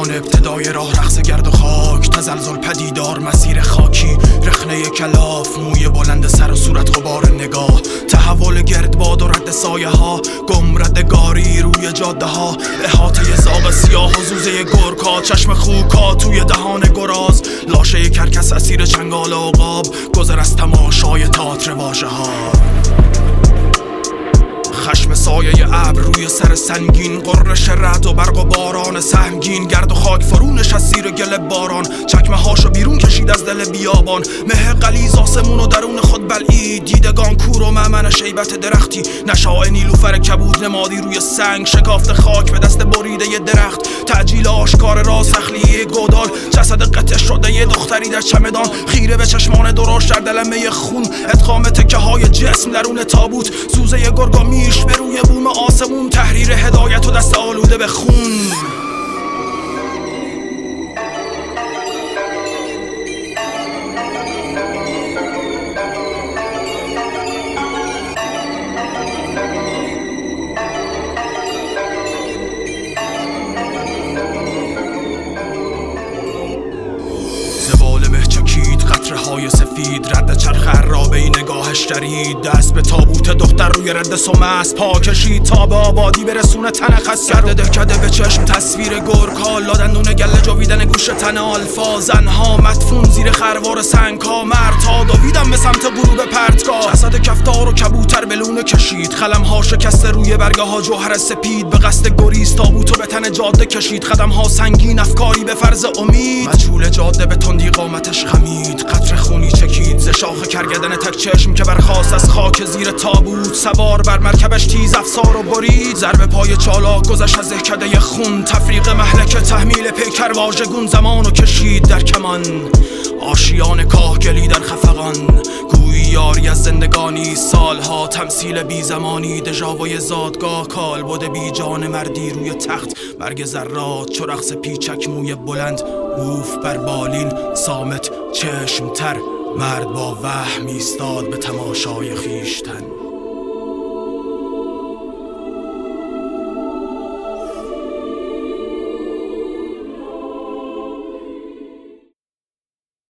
زمان ابتدای راه رقص گرد و خاک، تزلزل پدیدار مسیر خاکی، رخنه کلاف، موی بلند سر و صورت غبار نگاه، تحول گردباد و رد سایه ها، گمردگاری روی جاده ها، احاطه زاغ سیاه و زوزه گرکا، چشم خوکا توی دهان گراز، لاشه کرکس اسیر چنگال عقاب، گذر از تماشای تئاتر واژه ها. خشم سایه ابر روی سر سنگین، قررش رعد و برق و باران سهمگین، گرد و خاک فرونش از زیر گل باران، چکمه هاشو بیرون کشید از دل بیابان، مه غلیظ آسمون و درون خود بلعید، دیدگان کور و مأمن شیبت درختی، نشاء نیلوفر کبود نمادی روی سنگ، شکافت خاک به دست بریده ی درخت، تعجیل آشکار راز تخلیه گودال، جسد قطع شده ی دختری در چمدان، خیره به چشمان درشت در دلمه خون، ادغام تکه های جسم درون تابوت، سوزه ی گرگامیش به روی بوم آسمون، تحریر هدایت و دست آلوده به خون. زبال مه چکید قطره های سفید، رد چرخ عرابه‌ای نگاهش درید، دست به تابوت دختر روی رد سمست پا کشید تا به آبادی برسونه تن خسته رو، دکده به چشم تصویر گرگ‌ها، لادندون گله جویدن گوش تن آلفا، زنها مدفون زیر خروار سنگ‌ها، مردها دویدن به سمت غروب پرتگاه، جسد کفتار و کبوتر به لونه کشید، قلم‌ها شکسته روی برگه ها جوهر سپید، به قصد گریز تابوتو به تن جاده کشید، قدم‌ها سنگین افکاری به فرض امید، مجهول جاده به تندی قامتش خمید، قطره خونی چکید ز شاخ کرگدن تک چشم که برخاست از خاک زیر تابوت، سوار بر مرکبش تیز افسار و برید، ضرب پای چالاک گذشت از دهکده خون، تفریق مهلک تحمیل پیکر واژگون، زمانو کشید در کمان، آشیان کاهگلی در خفقان، گویی یاری از زندگانی، سالها تمثیل بی زمانی، دژاوی زادگاه، کالبد بی جان مردی روی تخت، مرگ ذرات چو رقص پیچک، موی بلند بوف بر بالین، صامت چشم تر، مرد با وهم ایستاد به تماشای خویشتن.